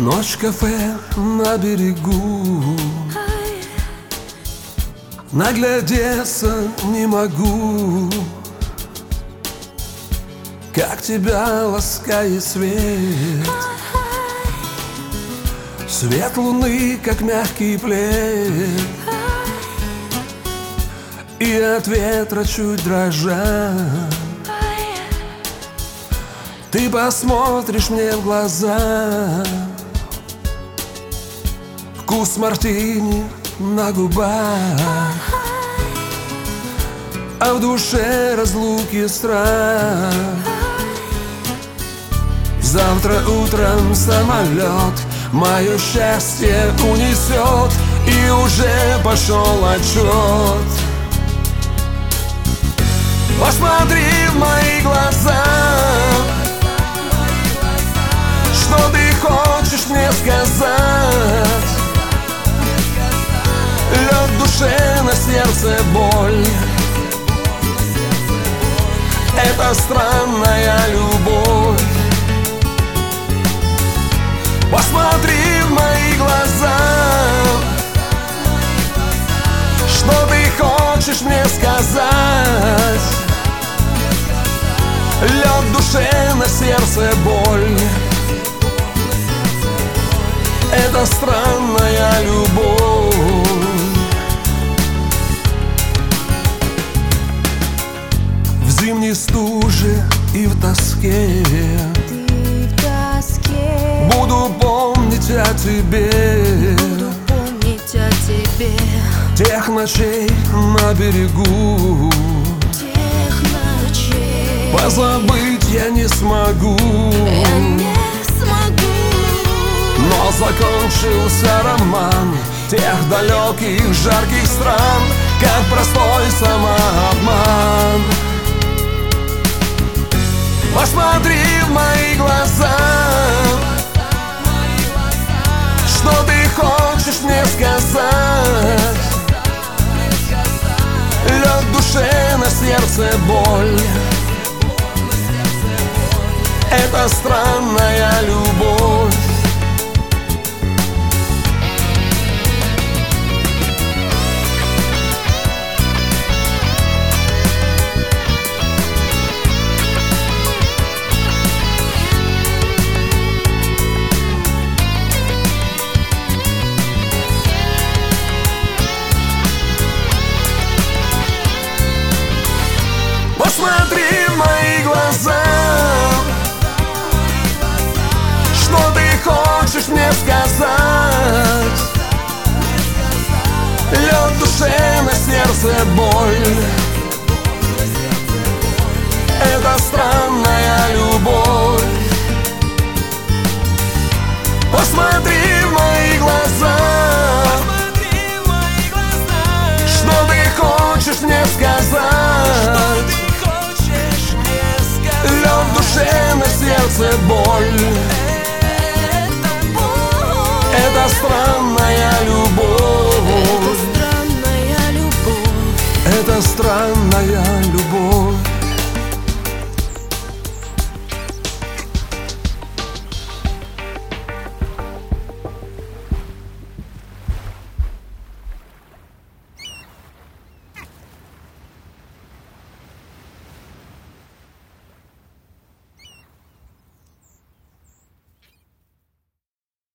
Ночь в кафе на берегу, наглядеться не могу, как тебя ласкает свет. Свет луны, как мягкий плед, и от ветра чуть дрожа. Ты посмотришь мне в глаза, вкус мартини на губах, а в душе разлуки страх. Завтра утром самолет мое счастье унесет, и уже пошел отчет. Посмотри в мои глаза, что ты хочешь мне сказать. Лед в душе, на сердце боль. Это странная любовь. Посмотри в мои глаза, что ты хочешь мне сказать. Лед в душе, на сердце боль. Это странная любовь. В зимней стуже и в тоске буду помнить о тебе, тех ночей на берегу. Позабыть я не смогу, но закончился роман тех далеких жарких стран, как простой самообман. Посмотри в мои глаза, что ты хочешь мне сказать. Лед в душе, на сердце боль. Это странная любовь. Посмотри в мои глаза, что ты хочешь мне сказать. Лед в душе, на сердце боль. Это странная любовь. Посмотри в мои глаза, что ты хочешь мне сказать. Лед в душе, на сердце боль. Это странная любовь. Это странная любовь.